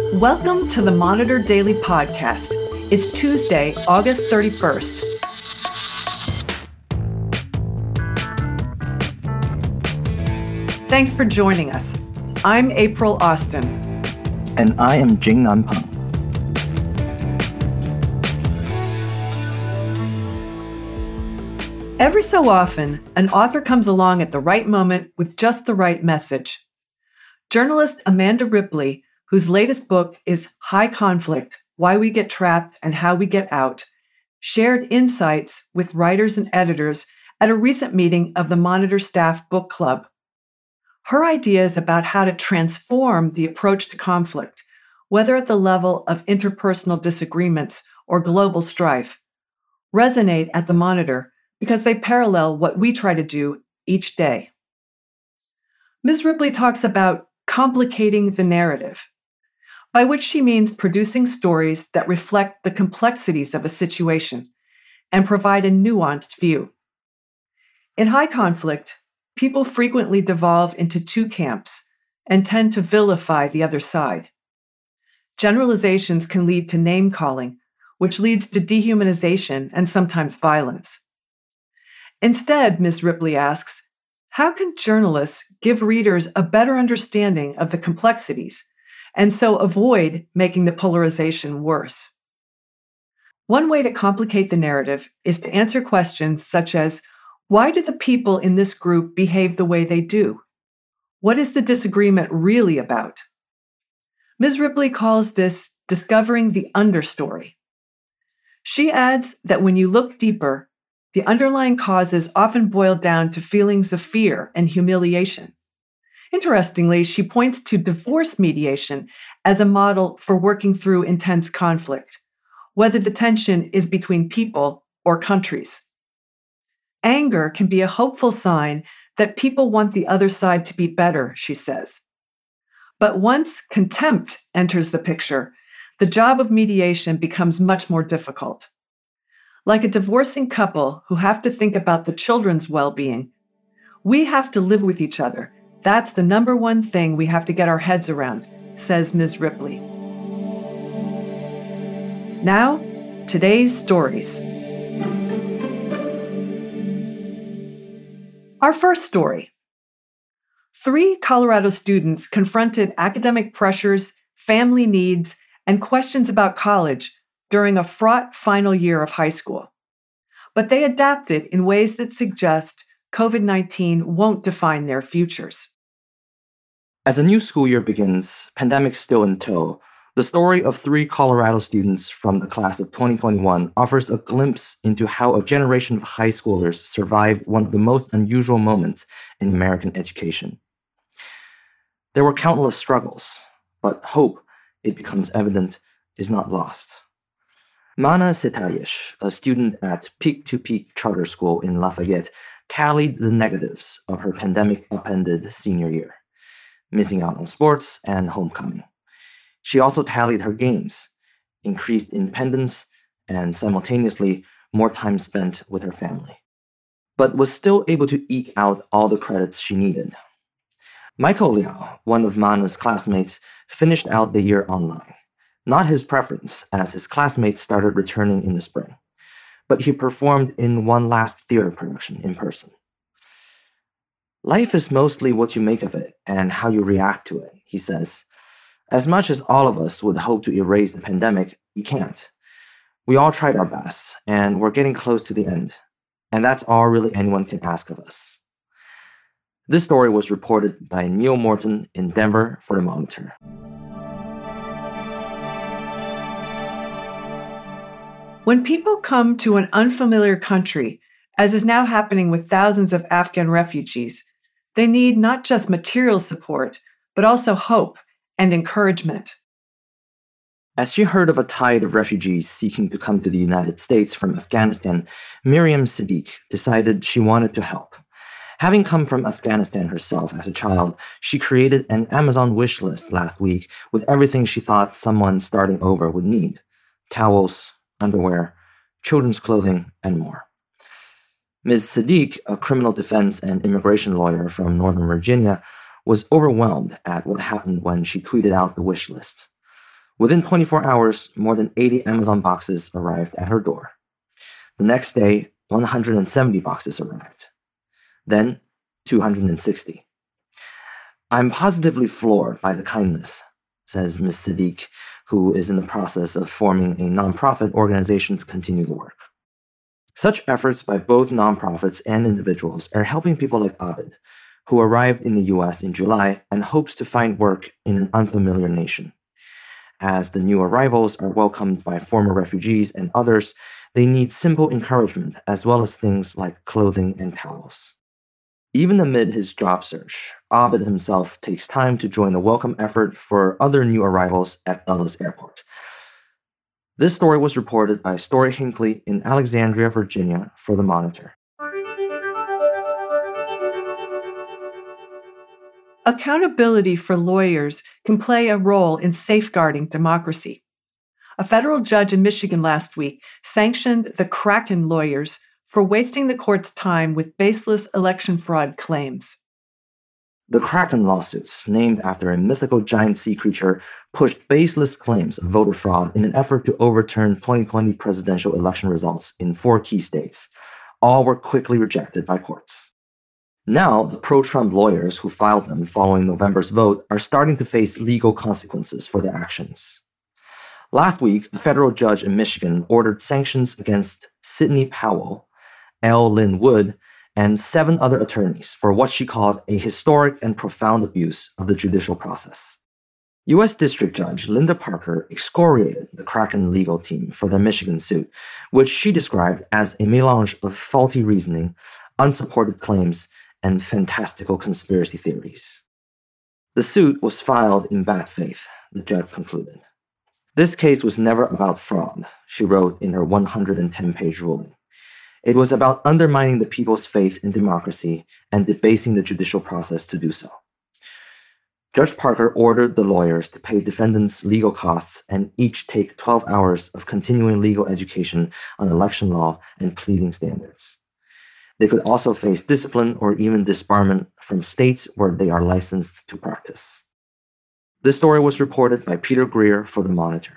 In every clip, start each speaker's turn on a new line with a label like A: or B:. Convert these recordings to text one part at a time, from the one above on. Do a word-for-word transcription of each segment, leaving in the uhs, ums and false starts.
A: Welcome to the Monitor Daily Podcast. It's Tuesday, August thirty-first. Thanks for joining us. I'm April Austin.
B: And I am Jingnan Peng.
A: Every so often, an author comes along at the right moment with just the right message. Journalist Amanda Ripley, whose latest book is High Conflict: Why We Get Trapped and How We Get Out, shared insights with writers and editors at a recent meeting of the Monitor Staff Book Club. Her ideas about how to transform the approach to conflict, whether at the level of interpersonal disagreements or global strife, resonate at the Monitor because they parallel what we try to do each day. Miz Ripley talks about complicating the narrative, by which she means producing stories that reflect the complexities of a situation and provide a nuanced view. In High Conflict, people frequently devolve into two camps and tend to vilify the other side. Generalizations can lead to name-calling, which leads to dehumanization and sometimes violence. Instead, Miz Ripley asks, how can journalists give readers a better understanding of the complexities and so avoid making the polarization worse? One way to complicate the narrative is to answer questions such as, why do the people in this group behave the way they do? What is the disagreement really about? Miz Ripley calls this discovering the understory. She adds that when you look deeper, the underlying causes often boil down to feelings of fear and humiliation. Interestingly, she points to divorce mediation as a model for working through intense conflict, whether the tension is between people or countries. Anger can be a hopeful sign that people want the other side to be better, she says. But once contempt enters the picture, the job of mediation becomes much more difficult. Like a divorcing couple who have to think about the children's well-being, we have to live with each other. That's the number one thing we have to get our heads around, says Miz Ripley. Now, today's stories. Our first story. Three Colorado students confronted academic pressures, family needs, and questions about college during a fraught final year of high school. But they adapted in ways that suggest COVID nineteen won't define their futures.
B: As a new school year begins, pandemic still in tow, the story of three Colorado students from the class of twenty twenty-one offers a glimpse into how a generation of high schoolers survived one of the most unusual moments in American education. There were countless struggles, but hope, it becomes evident, is not lost. Mana Setayesh, a student at Peak to Peak Charter School in Lafayette, tallied the negatives of her pandemic-upended senior year, missing out on sports and homecoming. She also tallied her gains, increased independence, and simultaneously more time spent with her family, but was still able to eke out all the credits she needed. Michael Liao, one of Mana's classmates, finished out the year online. Not his preference, as his classmates started returning in the spring, but he performed in one last theater production in person. Life is mostly what you make of it and how you react to it, he says. As much as all of us would hope to erase the pandemic, we can't. We all tried our best, and we're getting close to the end. And that's all really anyone can ask of us. This story was reported by Neil Morton in Denver for the Monitor.
A: When people come to an unfamiliar country, as is now happening with thousands of Afghan refugees, they need not just material support, but also hope and encouragement.
B: As she heard of a tide of refugees seeking to come to the United States from Afghanistan, Miriam Siddiq decided she wanted to help. Having come from Afghanistan herself as a child, she created an Amazon wish list last week with everything she thought someone starting over would need: towels, underwear, children's clothing, and more. Miz Siddiq, a criminal defense and immigration lawyer from Northern Virginia, was overwhelmed at what happened when she tweeted out the wish list. Within twenty-four hours, more than eighty Amazon boxes arrived at her door. The next day, one hundred seventy boxes arrived. Then, two hundred sixty. "I'm positively floored by the kindness," says Miz Siddiq, who is in the process of forming a nonprofit organization to continue the work. Such efforts by both nonprofits and individuals are helping people like Abid, who arrived in the U S in July and hopes to find work in an unfamiliar nation. As the new arrivals are welcomed by former refugees and others, they need simple encouragement as well as things like clothing and towels. Even amid his job search, Abid himself takes time to join the welcome effort for other new arrivals at Dulles Airport. This story was reported by Story Hinckley in Alexandria, Virginia, for The Monitor.
A: Accountability for lawyers can play a role in safeguarding democracy. A federal judge in Michigan last week sanctioned the Kraken lawyers for wasting the court's time with baseless election fraud claims.
B: The Kraken lawsuits, named after a mythical giant sea creature, pushed baseless claims of voter fraud in an effort to overturn twenty twenty presidential election results in four key states. All were quickly rejected by courts. Now, the pro-Trump lawyers who filed them following November's vote are starting to face legal consequences for their actions. Last week, a federal judge in Michigan ordered sanctions against Sidney Powell, L. Lynn Wood, and seven other attorneys for what she called a historic and profound abuse of the judicial process. U S District Judge Linda Parker excoriated the Kraken legal team for their Michigan suit, which she described as a melange of faulty reasoning, unsupported claims, and fantastical conspiracy theories. The suit was filed in bad faith, the judge concluded. This case was never about fraud, she wrote in her one hundred ten page ruling. It was about undermining the people's faith in democracy and debasing the judicial process to do so. Judge Parker ordered the lawyers to pay defendants' legal costs and each take twelve hours of continuing legal education on election law and pleading standards. They could also face discipline or even disbarment from states where they are licensed to practice. This story was reported by Peter Greer for The Monitor.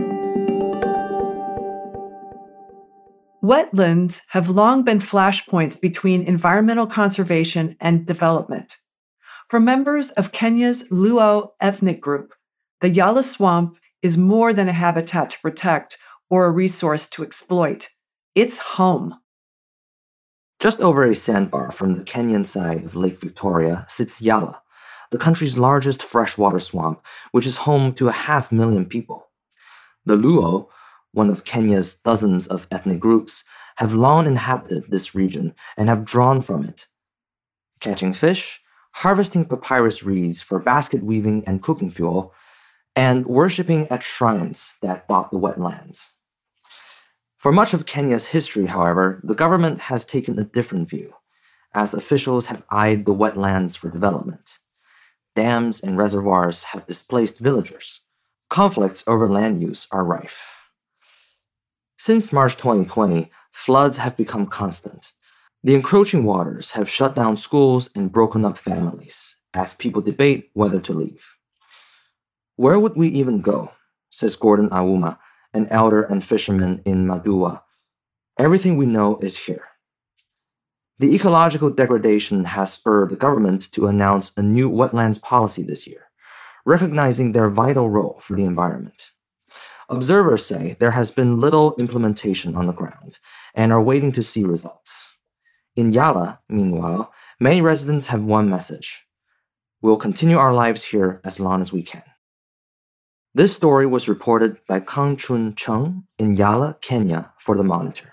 A: Wetlands have long been flashpoints between environmental conservation and development. For members of Kenya's Luo ethnic group, the Yala Swamp is more than a habitat to protect or a resource to exploit. It's home.
B: Just over a sandbar from the Kenyan side of Lake Victoria sits Yala, the country's largest freshwater swamp, which is home to a half million people. The Luo, one of Kenya's dozens of ethnic groups, have long inhabited this region and have drawn from it, catching fish, harvesting papyrus reeds for basket weaving and cooking fuel, and worshipping at shrines that dot the wetlands. For much of Kenya's history, however, the government has taken a different view, as officials have eyed the wetlands for development. Dams and reservoirs have displaced villagers. Conflicts over land use are rife. Since March twenty twenty, floods have become constant. The encroaching waters have shut down schools and broken up families, as people debate whether to leave. Where would we even go, says Gordon Auma, an elder and fisherman in Maduwa. Everything we know is here. The ecological degradation has spurred the government to announce a new wetlands policy this year, recognizing their vital role for the environment. Observers say there has been little implementation on the ground and are waiting to see results. In Yala, meanwhile, many residents have one message: we'll continue our lives here as long as we can. This story was reported by Kang Chun Chung in Yala, Kenya, for The Monitor.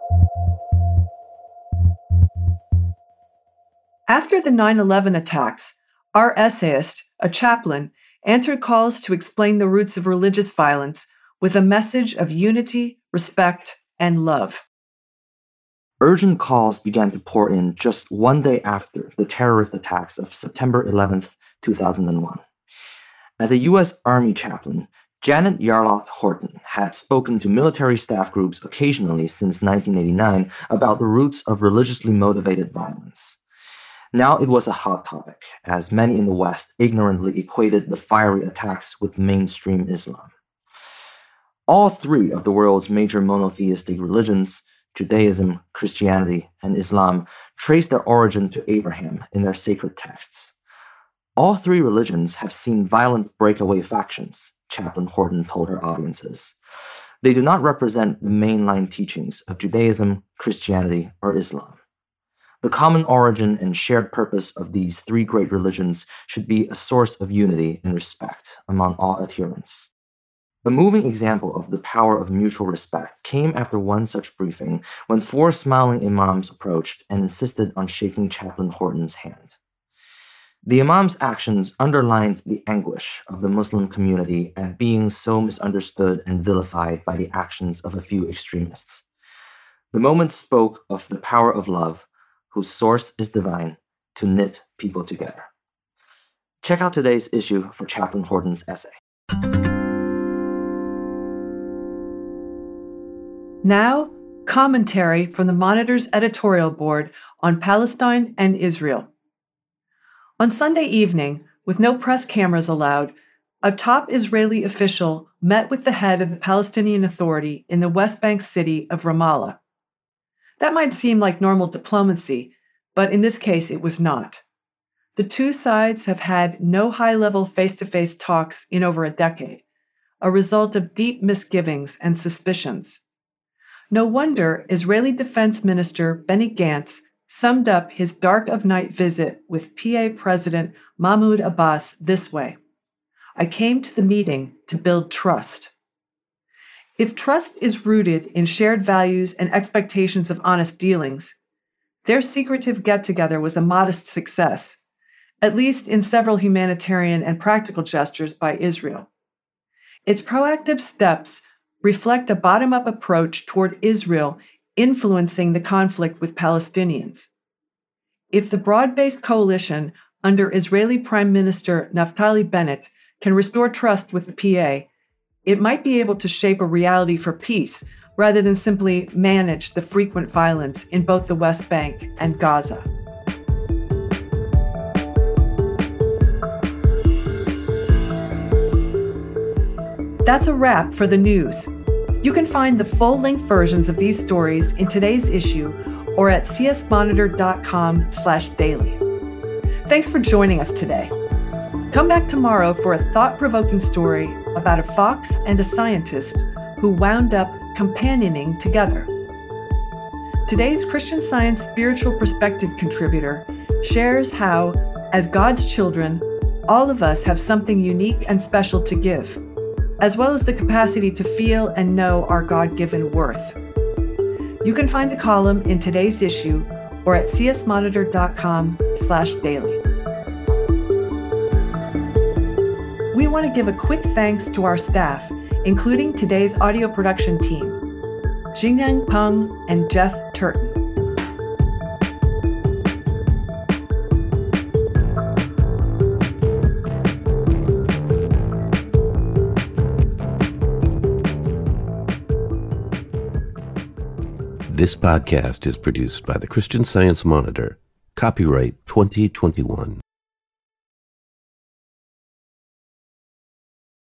A: After the nine eleven attacks, our essayist, a chaplain, answered calls to explain the roots of religious violence with a message of unity, respect, and love.
B: Urgent calls began to pour in just one day after the terrorist attacks of September eleventh, two thousand one. As a U S Army chaplain, Janet Yarlott Horton had spoken to military staff groups occasionally since nineteen eighty-nine about the roots of religiously motivated violence. Now it was a hot topic, as many in the West ignorantly equated the fiery attacks with mainstream Islam. All three of the world's major monotheistic religions, Judaism, Christianity, and Islam, trace their origin to Abraham in their sacred texts. All three religions have seen violent breakaway factions, Chaplain Horton told her audiences. They do not represent the mainline teachings of Judaism, Christianity, or Islam. The common origin and shared purpose of these three great religions should be a source of unity and respect among all adherents. A moving example of the power of mutual respect came after one such briefing when four smiling imams approached and insisted on shaking Chaplain Horton's hand. The imam's actions underlined the anguish of the Muslim community at being so misunderstood and vilified by the actions of a few extremists. The moment spoke of the power of love, whose source is divine, to knit people together. Check out today's issue for Chaplain Horton's essay.
A: Now, commentary from the Monitor's editorial board on Palestine and Israel. On Sunday evening, with no press cameras allowed, a top Israeli official met with the head of the Palestinian Authority in the West Bank city of Ramallah. That might seem like normal diplomacy, but in this case it was not. The two sides have had no high-level face-to-face talks in over a decade, a result of deep misgivings and suspicions. No wonder Israeli Defense Minister Benny Gantz summed up his dark of night visit with P A President Mahmoud Abbas this way: "I came to the meeting to build trust." If trust is rooted in shared values and expectations of honest dealings, their secretive get-together was a modest success, at least in several humanitarian and practical gestures by Israel. Its proactive steps reflect a bottom-up approach toward Israel influencing the conflict with Palestinians. If the broad-based coalition under Israeli Prime Minister Naftali Bennett can restore trust with the P A, it might be able to shape a reality for peace rather than simply manage the frequent violence in both the West Bank and Gaza. That's a wrap for the news. You can find the full-length versions of these stories in today's issue or at c s monitor dot com slash daily. Thanks for joining us today. Come back tomorrow for a thought-provoking story about a fox and a scientist who wound up companioning together. Today's Christian Science Spiritual Perspective contributor shares how, as God's children, all of us have something unique and special to give, as well as the capacity to feel and know our God-given worth. You can find the column in today's issue or at c s monitor dot com slash daily. We want to give a quick thanks to our staff, including today's audio production team, Jingyang Peng and Jeff Turton.
C: This podcast is produced by the Christian Science Monitor. Copyright twenty twenty-one.